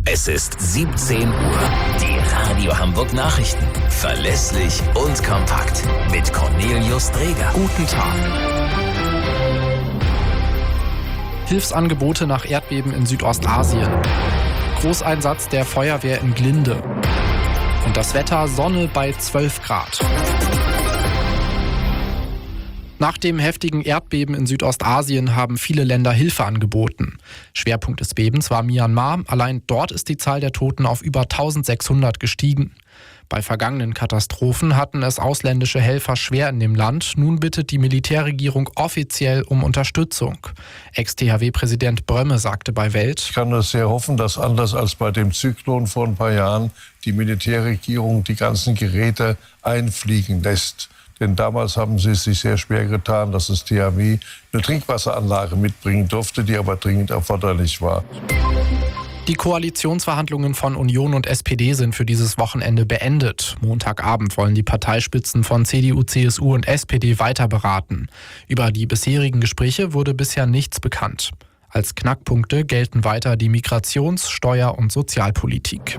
Es ist 17 Uhr. Die Radio Hamburg Nachrichten. Verlässlich und kompakt. Mit Cornelius Dreger. Guten Tag. Hilfsangebote nach Erdbeben in Südostasien. Großeinsatz der Feuerwehr in Glinde. Und das Wetter: Sonne bei 12 Grad. Nach dem heftigen Erdbeben in Südostasien haben viele Länder Hilfe angeboten. Schwerpunkt des Bebens war Myanmar. Allein dort ist die Zahl der Toten auf über 1600 gestiegen. Bei vergangenen Katastrophen hatten es ausländische Helfer schwer in dem Land. Nun bittet die Militärregierung offiziell um Unterstützung. Ex-THW-Präsident Brömme sagte bei Welt: Ich kann nur sehr hoffen, dass anders als bei dem Zyklon vor ein paar Jahren die Militärregierung die ganzen Geräte einfliegen lässt. Denn damals haben sie es sich sehr schwer getan, dass das THW eine Trinkwasseranlage mitbringen durfte, die aber dringend erforderlich war. Die Koalitionsverhandlungen von Union und SPD sind für dieses Wochenende beendet. Montagabend wollen die Parteispitzen von CDU, CSU und SPD weiter beraten. Über die bisherigen Gespräche wurde bisher nichts bekannt. Als Knackpunkte gelten weiter die Migrations-, Steuer- und Sozialpolitik.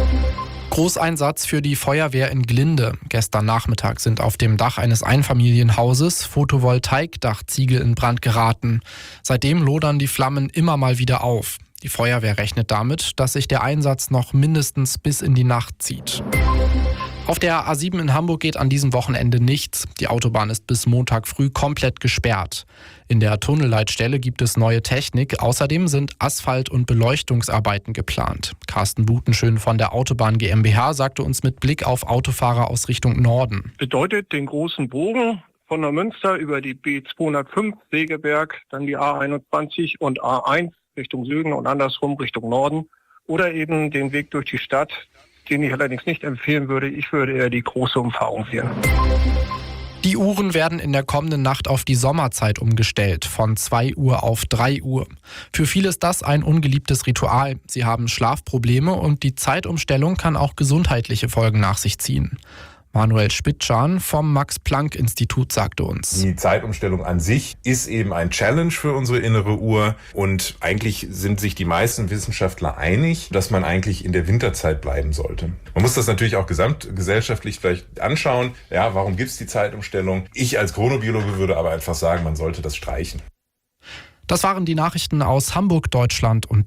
Großeinsatz für die Feuerwehr in Glinde. Gestern Nachmittag sind auf dem Dach eines Einfamilienhauses Photovoltaikdachziegel in Brand geraten. Seitdem lodern die Flammen immer mal wieder auf. Die Feuerwehr rechnet damit, dass sich der Einsatz noch mindestens bis in die Nacht zieht. Auf der A7 in Hamburg geht an diesem Wochenende nichts. Die Autobahn ist bis Montag früh komplett gesperrt. In der Tunnelleitstelle gibt es neue Technik. Außerdem sind Asphalt- und Beleuchtungsarbeiten geplant. Carsten Butenschön von der Autobahn GmbH sagte uns mit Blick auf Autofahrer aus Richtung Norden: Bedeutet den großen Bogen von der Münster über die B205 Segeberg, dann die A21 und A1 Richtung Süden und andersrum Richtung Norden. Oder eben den Weg durch die Stadt, den ich allerdings nicht empfehlen würde. Ich würde eher die große Umfahrung wählen. Die Uhren werden in der kommenden Nacht auf die Sommerzeit umgestellt, von 2 Uhr auf 3 Uhr. Für viele ist das ein ungeliebtes Ritual. Sie haben Schlafprobleme und die Zeitumstellung kann auch gesundheitliche Folgen nach sich ziehen. Manuel Spitzschan vom Max-Planck-Institut sagte uns: Die Zeitumstellung an sich ist eben ein Challenge für unsere innere Uhr und eigentlich sind sich die meisten Wissenschaftler einig, dass man eigentlich in der Winterzeit bleiben sollte. Man muss das natürlich auch gesamtgesellschaftlich vielleicht anschauen. Ja, warum gibt es die Zeitumstellung? Ich als Chronobiologe würde aber einfach sagen, man sollte das streichen. Das waren die Nachrichten aus Hamburg, Deutschland und